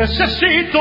Necesito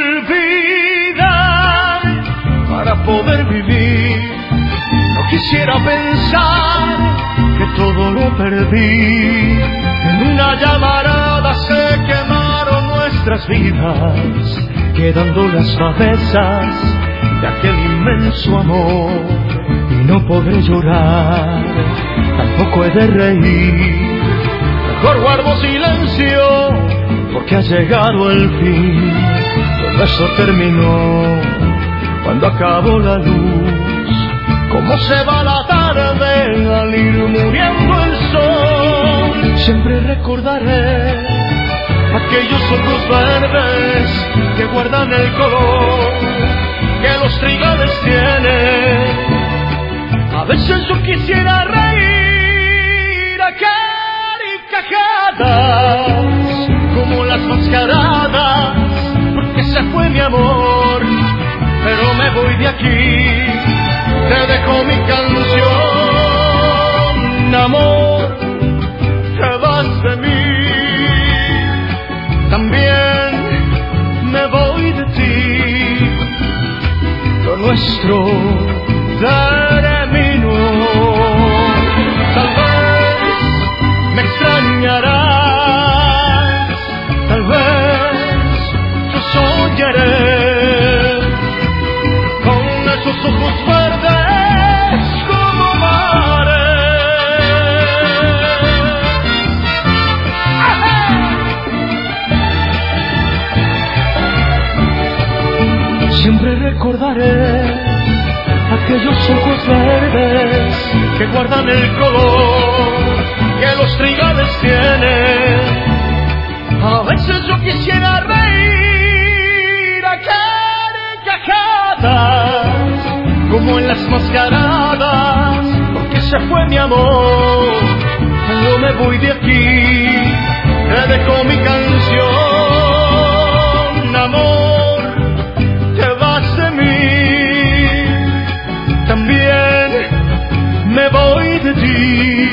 olvidar para poder vivir. No quisiera pensar que todo lo perdí. En una llamarada se quemaron nuestras vidas, quedando las fabezas de aquel inmenso amor. Y no podré llorar, tampoco he de reír. Mejor guardo silencio, porque ha llegado el fin. Todo eso terminó cuando acabó la luz. Como se va la tarde al ir muriendo el sol. Siempre recordaré aquellos ojos verdes que guardan el color que los trigales tienen. A veces yo quisiera reír a carcajadas, como las mascaradas, porque se fue mi amor. Pero me voy de aquí, te dejo mi canción. Amor, te vas de mí, también me voy de ti. Lo nuestro terminó. Tal vez me extrañarás, tal vez yo soñaré con esos ojos verdes como mares. Siempre recordaré aquellos ojos verdes que guardan el color que los trigales tienen. A veces yo quisiera reír a carcajadas, como en las mascaradas, porque se fue mi amor. Cuando me voy de aquí, te dejo mi canción. Amor, te vas de mí, también me voy de ti.